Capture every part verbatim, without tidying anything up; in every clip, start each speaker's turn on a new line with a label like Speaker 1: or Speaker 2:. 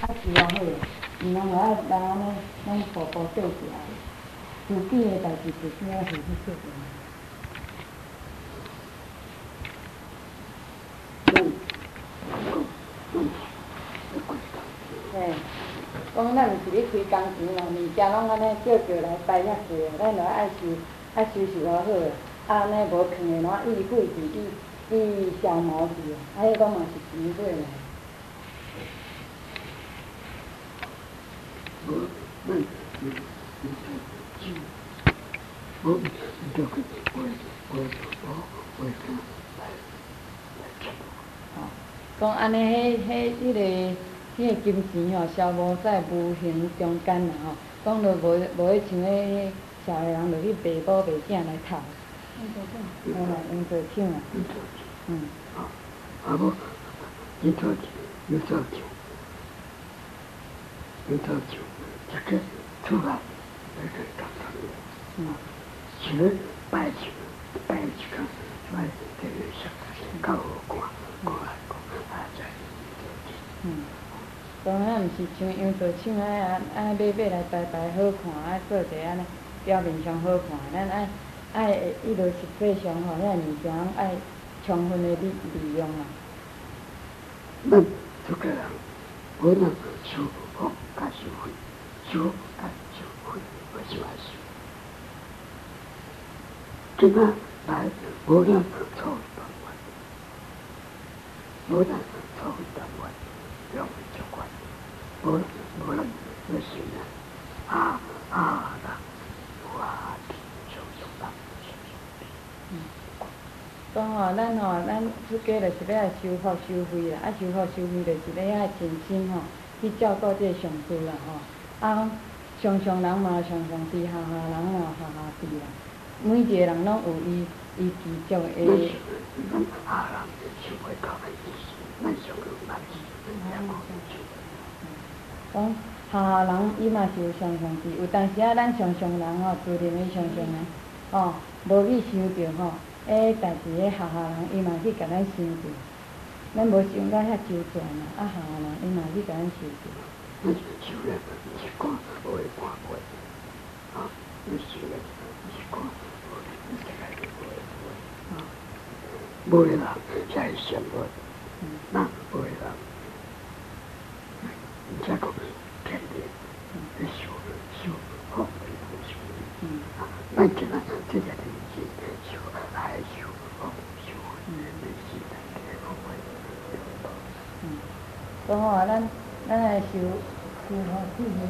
Speaker 1: 是偌好，毋通话啊人安尼拢步步对起来，自己的代志自己爱去去做。嘿，讲咱毋是咧开工钱啦，物件拢安尼叫叫来摆遐济，咱着爱收爱收拾偌好个，啊安尼无囥个哪易废去，易易消磨去，啊迄个嘛是钱买来。我我我我这个我我我我哦，讲安尼，迄迄迄个迄个金钱吼，消磨在无形中间啦吼，讲着无无迄像迄社会人着去卖某卖囝来讨，用做啥？哎啦，用做抢啊，嗯，啊无，用做用做抢，用做抢。这个出来，那个刚刚，嗯，其实摆起摆起个，摆这个小个高看，看看啊在，嗯，当然毋是像用做抢啊，啊买买来摆摆好看，啊做者安尼表面上好看，咱爱爱伊落实际上吼，遐物件爱充分的利利用啊。咱这个人，无能收好甲收费。收啊收费，我收啊收。今仔来无人凑一百万，无人凑一百万，两万就关，无无人要收呢，啊啊啦，我的收收啦，收收的。嗯，讲吼，咱吼，咱出家就是要收福收费啦，啊收福收费就是咧遐尽心吼去照顾这上师啦吼。啊，常常人嘛常常治，下下人嘛下下治啦。每一个人拢有伊伊其中的。咱下人想袂到的意思，咱上有捌字，两个讲下下人伊嘛是有常常治，有当时啊，咱常常人吼，自认为常常人，吼，无去想着吼，诶，但是迄下下人伊嘛去甲咱想着，咱无想到遐周全啦，啊下下人伊嘛去甲咱想着。你收了是看我会看过，啊！你收了是看我你这个我会啊！无的人才会羡慕，那无的人，你再讲天天你收收好的人收，嗯啊，咱今仔这个东西收还收好收，嗯，你是咱这个好的，嗯，讲话咱。咱来收收好费的，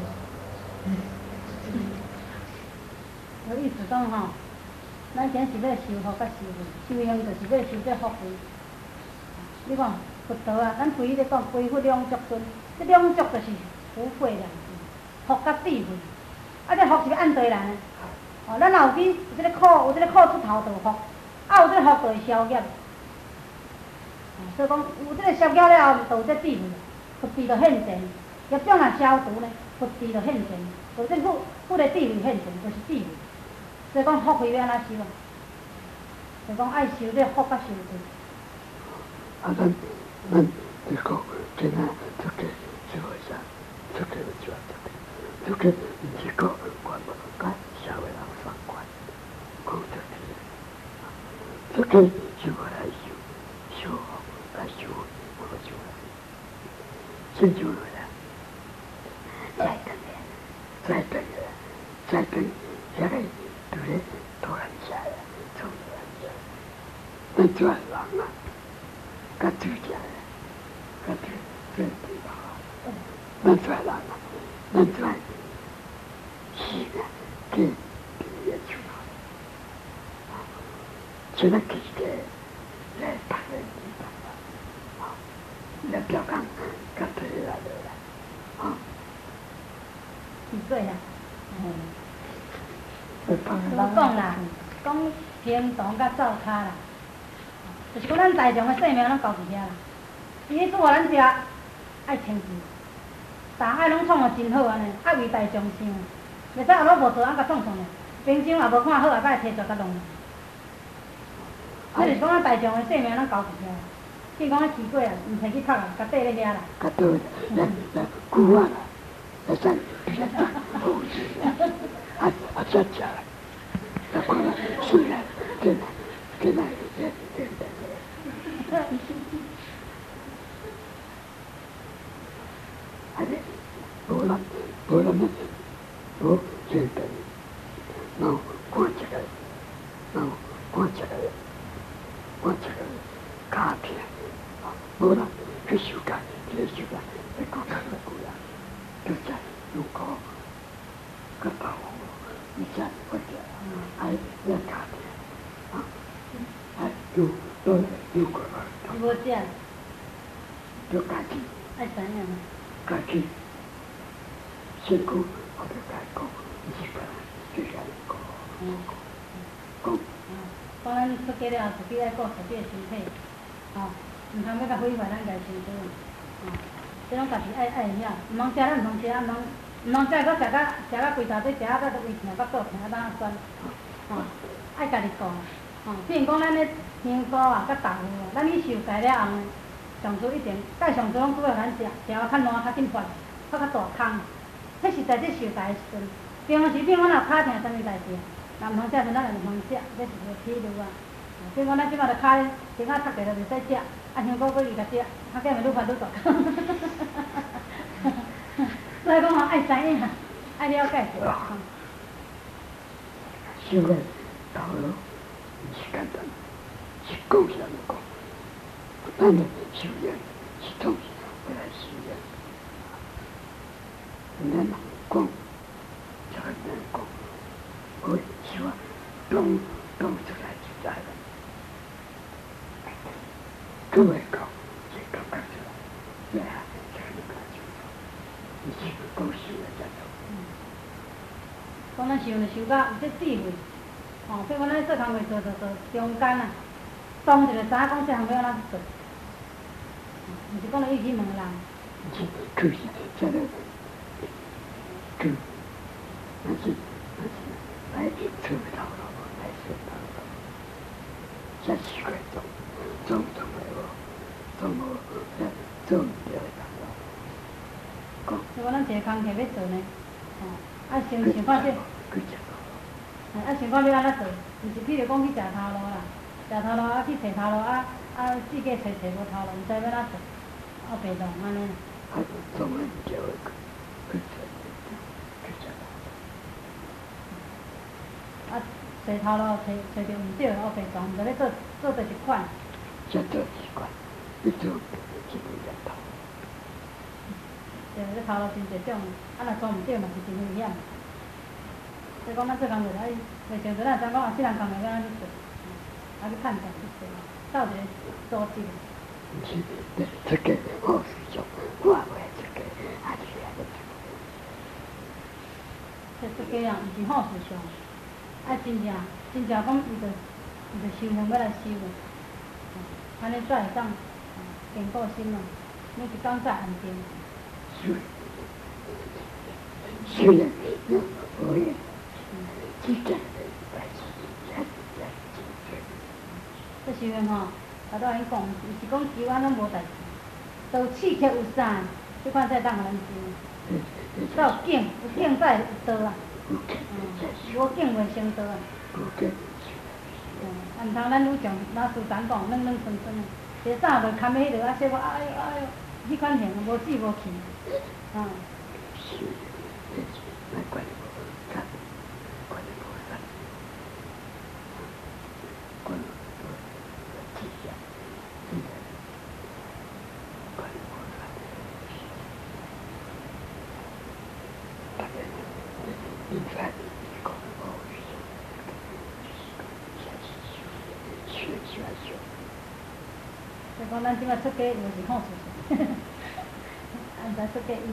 Speaker 1: 我意思讲吼，咱今是要收福甲收费，修行就是要收这福费。你看佛陀啊，咱规咧讲规佛两足尊，这两足就是福慧两字，福甲智慧。啊，这福是要按对来呢？哦，咱若有去有这个苦，有这个苦出头就福，啊有这个福就会消业。所以讲有这个消业了后，就有这智慧。佛智就现前，业障若消除呢，佛智就现前，就这佛佛的智慧现前，就是智慧。所以讲福慧要安怎收啊？就讲爱收这福甲收费。啊，咱咱这个今仔这个这个啥，这个就这个，这个唔是讲管无甲社会人相关，讲这个，这个就我来收，收福甲收费，我收来。真就了，再等咧，再等咧，再等，遐个对咧突然下来，突然下来，咱做人啊，甲对起来，甲对对对吧？咱做人啊，咱做是啊，给给也出来，现在记得来打人地方啊，来表讲。甲对来了啦，啊，是这样，嗯，就讲啦，讲平常甲灶骹啦，就是讲咱在场的性命拢交伫遐啦。伊咧煮互咱食，爱清气，大爱拢创互真好安尼，爱为大众想，袂使后尾无做啊甲创创咧，平常也无看好，也甲摕出甲弄。这是讲咱大众的性命拢交伫遐。
Speaker 2: 见讲迄奇怪啊，毋摕去拍啊，甲缀咧遐啦。
Speaker 1: 甲倒来来久啊啦，来使好势啊，啊啊再食来，来看啦，水来，进来，进来，进来。安尼，无人，无人呢，无现代，然后看一个，然后看一个，看一个家庭，无人去修改，去修改，你讲讲来句啊，就在如果个大户，你在或者还要家庭，啊，还有都有个儿，
Speaker 2: 无食，
Speaker 1: 就家己，
Speaker 2: 爱知影。
Speaker 1: 家己，辛苦我就甲伊讲，是个最想讲，讲。
Speaker 2: 讲咱出家了后，自己爱顾自己的身体，吼，毋通要甲毁坏咱家身体，吼，即种家己爱爱会晓，毋通食咱毋通食，毋通毋通食，搁食甲食甲规头底食啊，搁胃疼、腹肚疼啊，当啊酸，吼，爱家己顾，吼，比如讲咱咧香菇啊、甲豆腐啊，咱去受戒了后呢，上次一定，介上次拢拄要咱食，食啊较烂较紧发，发较大空，迄实在即受戒的时阵，平常时比如讲若骹疼啥物代志。若毋通食，阵咱就毋通食，这是个体路啊。比如讲，咱即摆着骹顶仔塌地就袂使食，啊香菇搁伊甲食，较计咪愈发愈大。所以讲吼，爱知影，爱了解者。
Speaker 1: 修炼道路不是简单，是讲啥物讲？咱的修炼是总是为了修炼，咱讲，这个难讲。我希望懂懂出来就在了，各位讲，这刚刚出来，对啊，这个刚出来，你是讲修了才懂。
Speaker 2: 讲咱修就修到有这智慧，吼，比如讲咱做工课做做做中间啊，当一个知影讲这项要安怎做，毋是讲着伊去问人。
Speaker 1: 是，可是这个，可，但是。来吃不到了，来吃不到了。这奇怪种，种种的哦，种哦，种不了的。讲。
Speaker 2: 如果咱一个工课要做呢，吼，啊先想看这，啊想看要安怎做，毋是譬如讲去食头路啦，食头路啊去找头路啊啊四界找找无头路，毋知要安怎做，啊白弄安尼。
Speaker 1: 啊，种了就会去找。
Speaker 2: 啊，找头路找找着毋对，乌白撞，毋知咧做做倒一款。
Speaker 1: 这做一款，你做一个人头。
Speaker 2: 对，这头路真侪种，啊若撞毋对嘛是真危险。所以讲，咱做工课爱袂像做咱怎讲啊，即项工课要安怎做，啊去判断去做，到一个组织。
Speaker 1: 毋是，这个好事做，我袂这个，啊是安尼做。
Speaker 2: 这这个啊，毋是好事上。啊，真正真正讲，伊着伊着修行要来修的，安尼才会当坚固心咯，每一工才安定。
Speaker 1: 修修炼要学练，即个代志，也也真多。
Speaker 2: 这修炼吼，我都安尼讲，毋是讲修安拢无代志，都刺激有啥，即款才当互咱修。才有劲，有劲才会有道啊。嗯，无劲袂成道啊。
Speaker 1: 无劲。
Speaker 2: 嗯，啊，毋通咱愈上老师讲讲，软软酸酸的，一个衫就牵喺迄落啊，说我哎呦哎呦，迄款型无止无去，啊。
Speaker 1: 是，难怪无干，怪无干，怪无志向，真的，怪无干。大概应该讲哦，学学学。
Speaker 2: 所以讲，咱即摆出家就是好事情，安在出家意。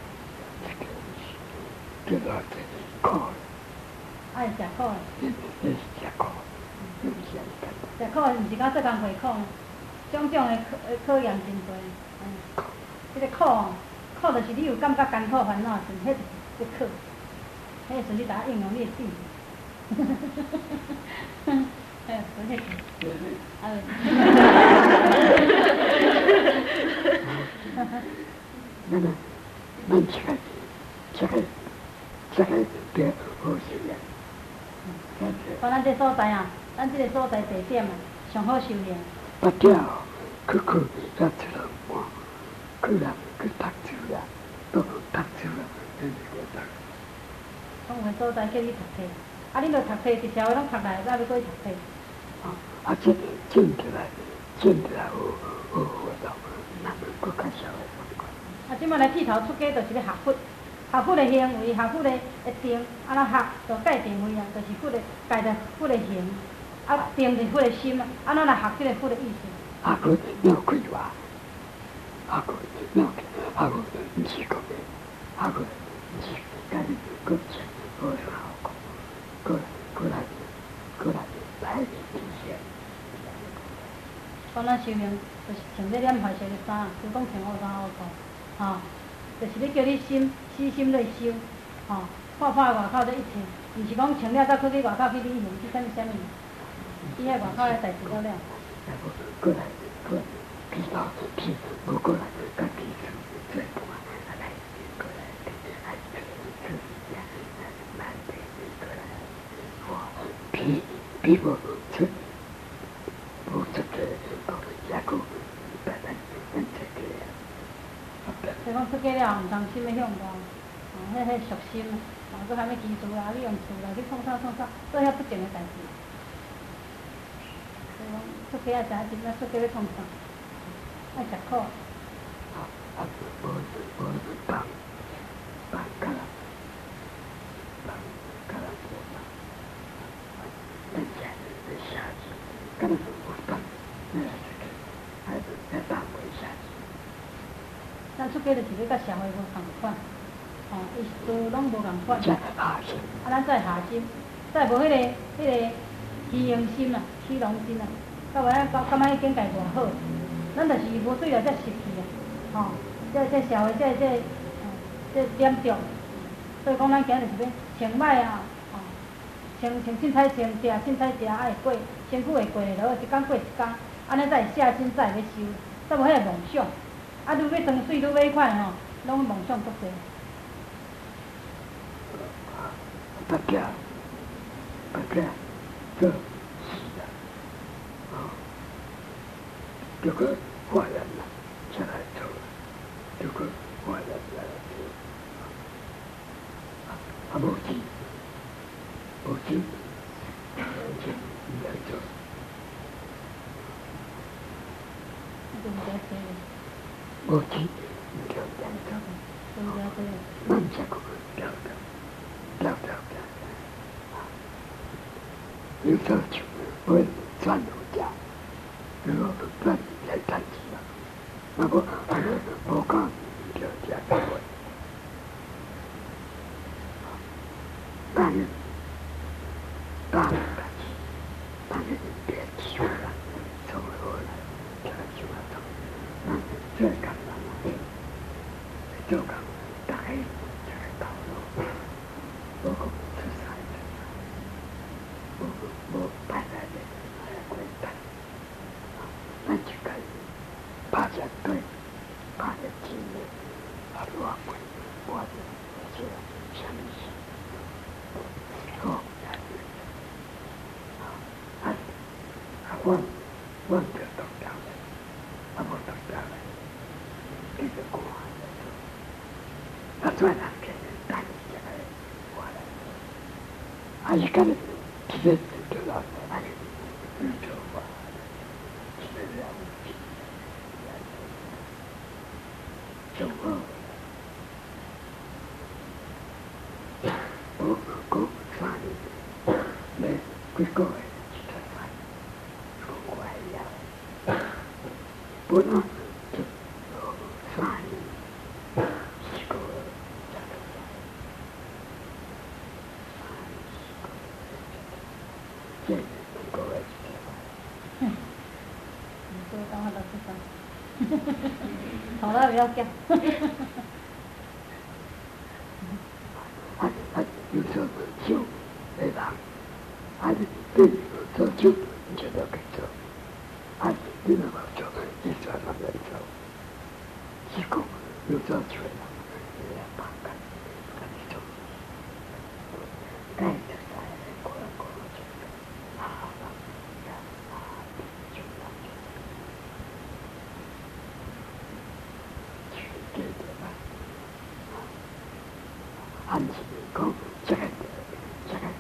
Speaker 1: 这个是苦，
Speaker 2: 爱食苦的。
Speaker 1: 这是吃苦，有些
Speaker 2: 食苦的毋是讲做工课苦，种种的考考验真多。嗯，这个苦哦，苦就是你有感觉艰苦烦恼时，迄就是苦，迄时阵你打应用你的智慧。 哎，不是。哎。
Speaker 1: 那个，咱这个，这个，这个别好修炼。
Speaker 2: 讲咱这所在啊，咱这个所在地点啊，上好修炼。
Speaker 1: 不掉，去去咱这个话，去啦去读书啦，都读书啦，你个读。
Speaker 2: 讲有个所在叫你读册，啊，你著读册，一社会拢读来，再要搁去读册。
Speaker 1: 啊，啊，这种起来，种起来有有活动，那搁较社会相关。
Speaker 2: 啊，即摆来剃头出家，就是要学佛，学佛的行为，学佛的会定，安怎学，就界定位啊，就是佛的界着佛的行，啊，定是佛的心啊，安怎来学即个佛的意思？
Speaker 1: 啊，佮鸟开话，啊，佮鸟开，啊，佮毋是讲，啊，佮毋是家己佮钱，佮好讲，佮佮来，佮来来这些。
Speaker 2: 讲咱修行，就是穿这染坏色的衫，就讲穿乌衫乌裤，吼，就是咧叫你心死心来修，吼，看看外口这一切，毋是讲穿了再去去外口去旅行去啥物啥物，伊遐外口的代志了了。
Speaker 1: 然后过来，过来，皮包皮，我过来，跟皮子最多，来过来，还吃吃呀，慢点过来，我皮皮我吃，不吃这个，下个白白能吃个。
Speaker 2: 就讲出家了，毋通心要向外，哦，迄迄俗心，哦，搁还要基础啦，你用厝来去创啥创啥，做遐不正的代志。所以讲出家要知影真正出家要创啥，爱吃苦。
Speaker 1: 啊啊，无无放放假啦，放假啦无放，人家在下去，干那无放，那是个，还还放不下去。
Speaker 2: 咱出家就是要甲社会无共款，吼，伊事拢无共款。
Speaker 1: 再下心。
Speaker 2: 啊，咱再下心，再无迄个迄个虚荣心啦、虚荣心啦，到尾啊，感感觉迄境界偌好，咱就是无对了才失去啊，吼，这这社会这这，这严重，所以讲咱今日是要穿歹啊，吼，穿穿凊彩穿，食凊彩食，爱过，身躯会过会落，一工过一工，安尼才会下心，才会要修，才无迄个梦想。啊，愈要装水愈买款吼，拢梦想足济。
Speaker 1: 不假，不假，这是的，啊，这个坏人了，才来做，这个坏人来做，啊，无钱，无钱，钱来做。
Speaker 2: 就毋知做。
Speaker 1: 无钱，唔叫人做。
Speaker 2: 对呀对呀。
Speaker 1: 咱这个调调，调调调。有时候就会转路家，然后转来转去了，那个那个我讲就这样子，但是但是但是别去了，走路了，这去了走，那这干嘛呢？就干大概这个道路，我讲是啥子？我我摆来的，哎呀，滚蛋！咱就可以爬下对，爬下去的，啊，我滚，我的这什么事？哦，啊，啊，我我就懂了，啊，我懂了，这个过来的，啊，转两天，赶紧就来过来，啊，一个人。这这个哎，宇宙吧，这了不起，就我，我我三年，没几个月就出来，说我呀，不能就三年，几个月才出来。这各位，
Speaker 2: 嗯，你说当我老师讲，好了不要讲。
Speaker 1: 啊啊，有时候就那个，啊，对，有时候就安子讲这个这个，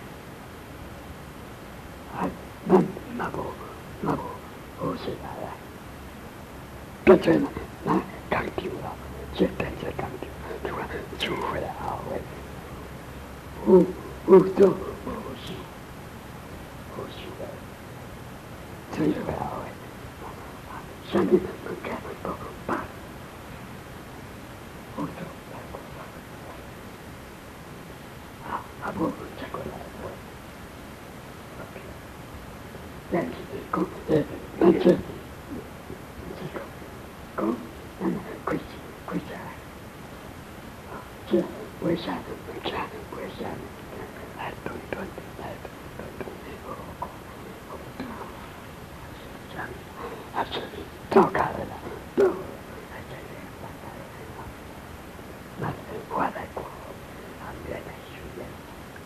Speaker 1: 啊，咱若无若无好势来啊，变做咱咱工厂咯，这变做工厂，就讲就回来后尾，有有做无收，无收个，做回来后尾，啥物物件无办，有做。啊，无再过来过，咱是讲，诶，咱这是讲，讲，咱开始开始来，这为啥？为啥？为啥？来顿顿，来顿顿，好好好，这样，啊，是照开了啦，都，来这里，来来来，那我来过，啊，原来是这样。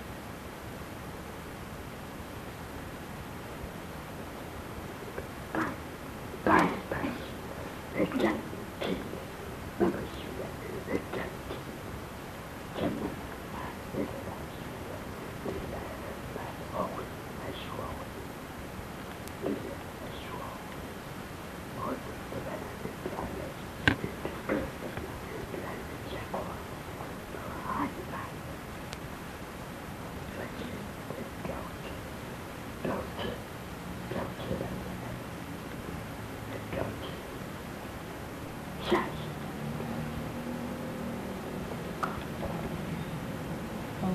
Speaker 1: 大大来讲起，那个学来讲起，真的啊，那个来学，来来学会，来学会，来学会，我这个来来来，这个来讲过，啊，来，来去了解，了解，了解了。了解，下去。
Speaker 2: 哦。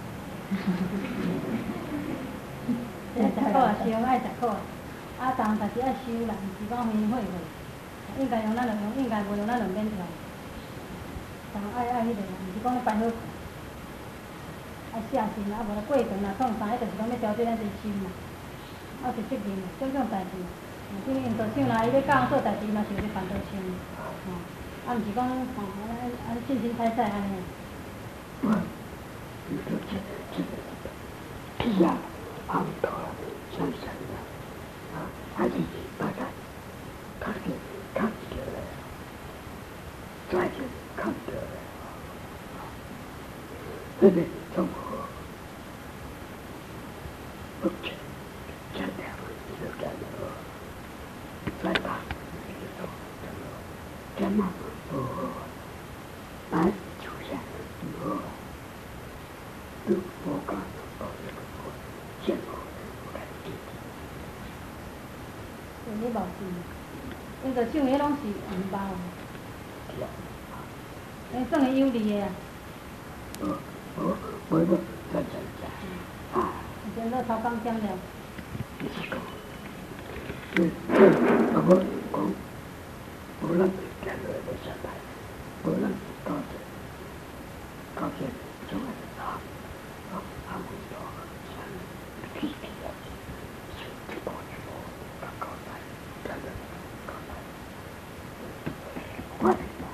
Speaker 2: 爱食苦啊，是用爱食苦啊，啊，当但是爱收啦，毋是讲免费货，应该用咱就用，应该无用咱就免条。当爱爱迄个，毋是讲咧摆好看，爱写信啊，无咧过程啊，创啥，迄就是讲要调节咱这心嘛，啊是责任嘛，种种代志。即个因导厂啦，伊要教做代志嘛，是有咧办导厂，吼，啊，毋是讲吼安安信心太窄安尼。
Speaker 1: 我，你说这这皮啊，红头啊，闪闪的，啊，还是大概看见看见了，再见看见了，那边中国，不见，见了就见了。再打，干嘛？不，俺出现不，都不干，不这个不，见过不干净。
Speaker 2: 你无是，因着种个拢是红包，因算个有利个啊。
Speaker 1: 无无无无，再再再，啊。
Speaker 2: 现在超工减了。
Speaker 1: 你是讲？对对，啊无讲，无人见落要上台，无人搞这搞这种个啊啊啊味道，像皮皮啊，是这个就搞搞来，搞来搞来，我哩嘛，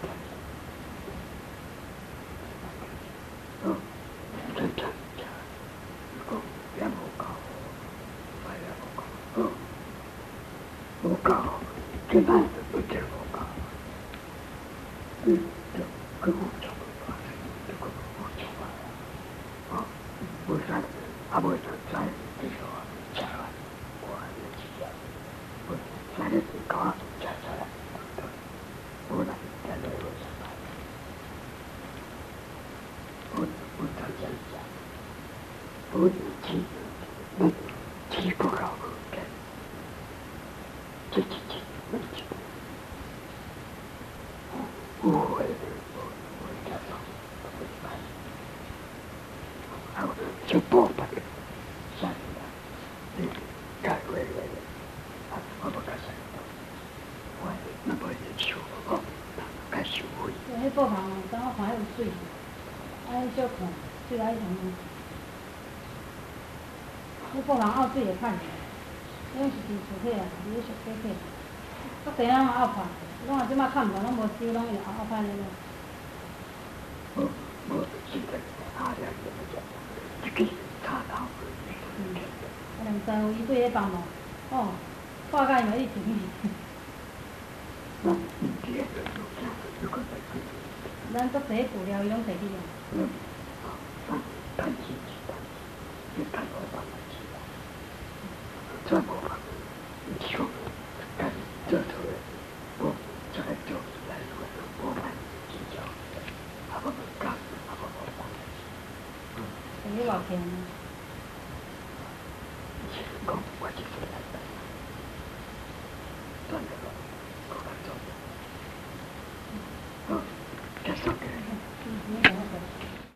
Speaker 1: 哦，真真真，讲也无搞，我也无搞，哦。无够，今摆有这无够，嗯，就跟我做个，就跟我做个，啊，无啥，啊无啥，这个吃完，我也吃了，无啥的搞吃出来，无啦，这都有啥办？无无这样子，无吃，那吃不够。这这这，没去。我我我我干嘛？我干。啊，就不办了，下去了。你该回来了，啊，我不敢想。我那不是收哦，该收回。
Speaker 2: 迄布棚，当我看迄有水，啊，小看，水爱上。迄布棚凹水会看起来。拢是伫厝体啊，伫咧熟底体，各地拢拗拍，拢啊即摆看唔到，拢无收，拢会拗拍咧咯。
Speaker 1: 无无，现在啊，两个不讲，这个。
Speaker 2: 三有伊对咧帮忙，哦，看甲伊嘛一直去。
Speaker 1: 那你爹的有啥有个在去？
Speaker 2: 咱足济布料伊拢摕去用。
Speaker 1: 嗯，啊，谈钱去谈钱，你谈我办不起来，这无办，你说，干这头的，我这个就是来说，我办计较，啊不干，啊不不办。
Speaker 2: 等于偌钱呢？
Speaker 1: 讲我就是来。